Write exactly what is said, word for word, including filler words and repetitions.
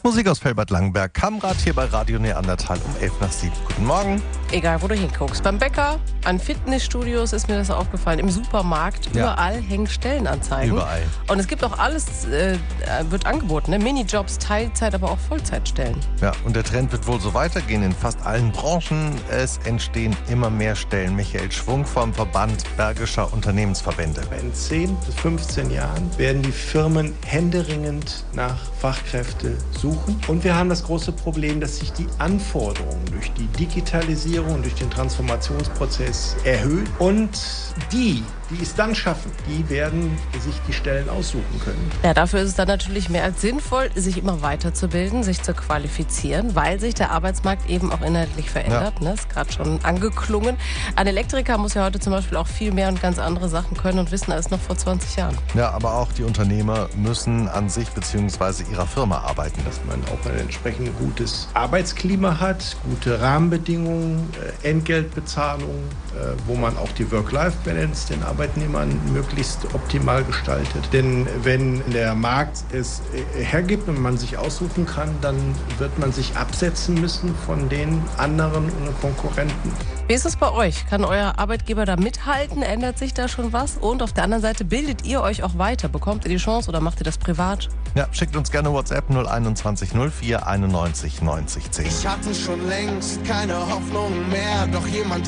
Musik aus Felbert-Langenberg, Kamrad hier bei Radio Neandertal um elf nach sieben. Guten Morgen. Egal, wo du hinguckst. Beim Bäcker, an Fitnessstudios ist mir das aufgefallen. Im Supermarkt, Ja. überall hängen Stellenanzeigen. Überall. Und es gibt auch alles, äh, wird angeboten. Ne? Minijobs, Teilzeit, aber auch Vollzeitstellen. Ja, und der Trend wird wohl so weitergehen in fast allen Branchen. Es entstehen immer mehr Stellen. Michael Schwung vom Verband Bergischer Unternehmensverbände. In zehn bis fünfzehn Jahren werden die Firmen händeringend nach Fachkräfte suchen. Und wir haben das große Problem, dass sich die Anforderungen durch die Digitalisierung, durch den Transformationsprozess erhöhen. Und die, die es dann schaffen, die werden sich die Stellen aussuchen können. Ja, dafür ist es dann natürlich mehr als sinnvoll, sich immer weiterzubilden, sich zu qualifizieren, weil sich der Arbeitsmarkt eben auch inhaltlich verändert. Ja. Ne? Ist gerade schon angeklungen. Ein Elektriker muss ja heute zum Beispiel auch viel mehr und ganz andere Sachen können und wissen als noch vor zwanzig Jahren. Ja, aber auch die Unternehmer müssen an sich bzw. ihrer Firma arbeiten. Dass man auch ein entsprechend gutes Arbeitsklima hat, gute Rahmenbedingungen, äh, Entgeltbezahlung, äh, wo man auch die Work-Life-Balance den Arbeitnehmern möglichst optimal gestaltet. Denn wenn der Markt es äh, hergibt und man sich aussuchen kann, dann wird man sich absetzen müssen von den anderen Konkurrenten. Wie ist es bei euch? Kann euer Arbeitgeber da mithalten? Ändert sich da schon was? Und auf der anderen Seite, bildet ihr euch auch weiter? Bekommt ihr die Chance oder macht ihr das privat? Ja, schickt uns gerne WhatsApp null einundzwanzig null vier einundneunzig neunzig zehn. Ich hatte schon längst keine Hoffnung mehr, doch jemand